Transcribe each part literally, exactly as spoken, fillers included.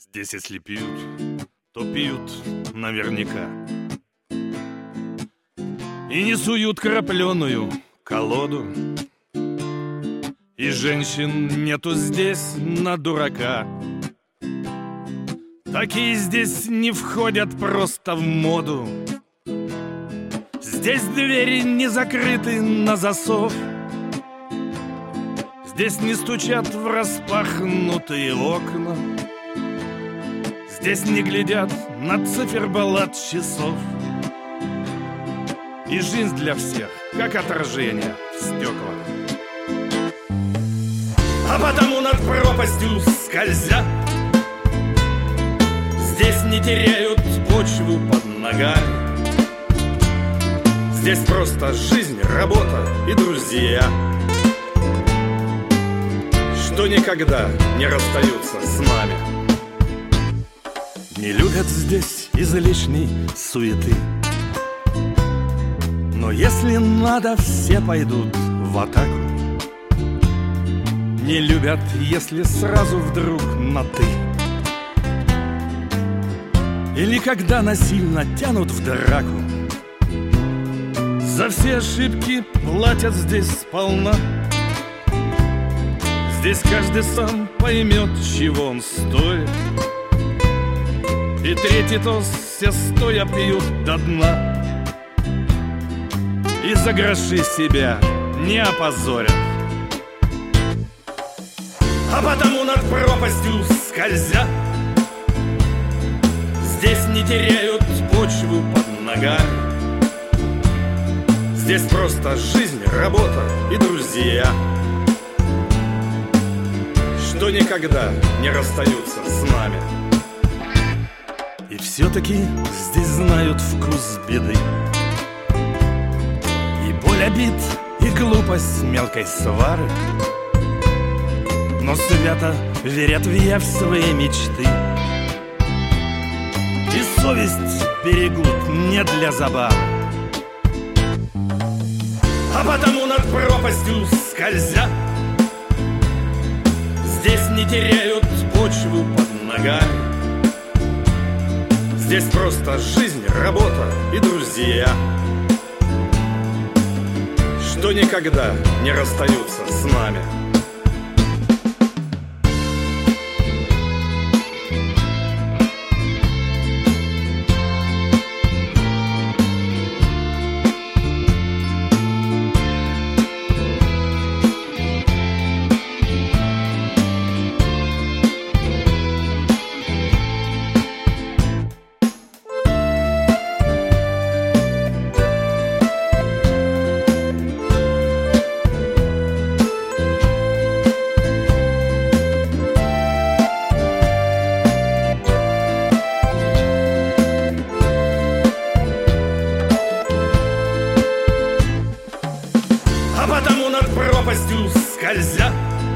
Здесь, если пьют, то пьют наверняка. И не суют крапленую колоду. И женщин нету здесь на дурака. Такие здесь не входят просто в моду. Здесь двери не закрыты на засов. Здесь не стучат в распахнутые окна. Здесь не глядят на циферблат часов. И жизнь для всех, как отражение в стеклах. А потому над пропастью скользя, здесь не теряют почву под ногами. Здесь просто жизнь, работа и друзья, что никогда не расстаются с нами. Не любят здесь излишней суеты, но если надо, все пойдут в атаку. Не любят, если сразу вдруг на «ты», или когда насильно тянут в драку. За все ошибки платят здесь сполна. Здесь каждый сам поймет, чего он стоит. И третий тост все стоя пьют до дна. И за гроши себя не опозорят. А потому над пропастью скользя, здесь не теряют почву под ногами. Здесь просто жизнь, работа и друзья, что никогда не расстаются с нами. И все-таки здесь знают вкус беды, и боль обид, и глупость мелкой свары, но свято верят в явь своей мечты. И совесть берегут не для забавы. А потому над пропастью скользя, здесь не теряют почву под ногами. Здесь просто жизнь, работа и друзья, что никогда не расстаются с нами. А потому над пропастью скользя,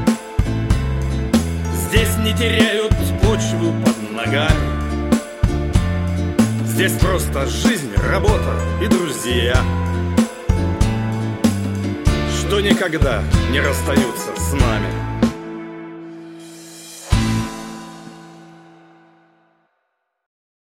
здесь не теряют почву под ногами. Здесь просто жизнь, работа и друзья, что никогда не расстаются с нами.